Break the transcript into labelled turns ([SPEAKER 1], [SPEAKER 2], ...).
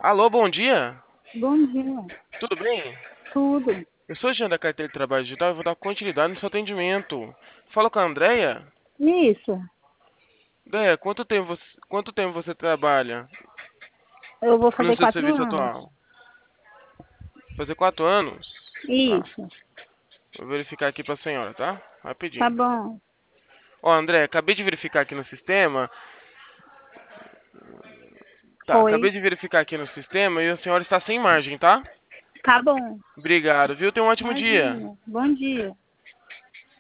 [SPEAKER 1] Alô, bom dia.
[SPEAKER 2] Bom dia.
[SPEAKER 1] Tudo bem?
[SPEAKER 2] Tudo.
[SPEAKER 1] Eu sou o Jean da Carteira de Trabalho Digital e vou dar continuidade no seu atendimento. Fala com a Andrea.
[SPEAKER 2] Isso.
[SPEAKER 1] Andrea, quanto tempo você trabalha
[SPEAKER 2] Eu vou
[SPEAKER 1] no
[SPEAKER 2] fazer
[SPEAKER 1] seu
[SPEAKER 2] 4
[SPEAKER 1] serviço
[SPEAKER 2] anos.
[SPEAKER 1] atual? Fazer 4 anos? Tá.
[SPEAKER 2] Isso.
[SPEAKER 1] Vou verificar aqui pra senhora, tá?
[SPEAKER 2] Tá
[SPEAKER 1] Rapidinho.
[SPEAKER 2] bom.
[SPEAKER 1] Ó, André, acabei de verificar aqui no sistema. Tá,
[SPEAKER 2] Oi.
[SPEAKER 1] acabei de verificar aqui no sistema e a senhora está sem margem, tá?
[SPEAKER 2] Tá bom.
[SPEAKER 1] Obrigado, viu? Tenha um ótimo dia.
[SPEAKER 2] Imagina. Bom dia.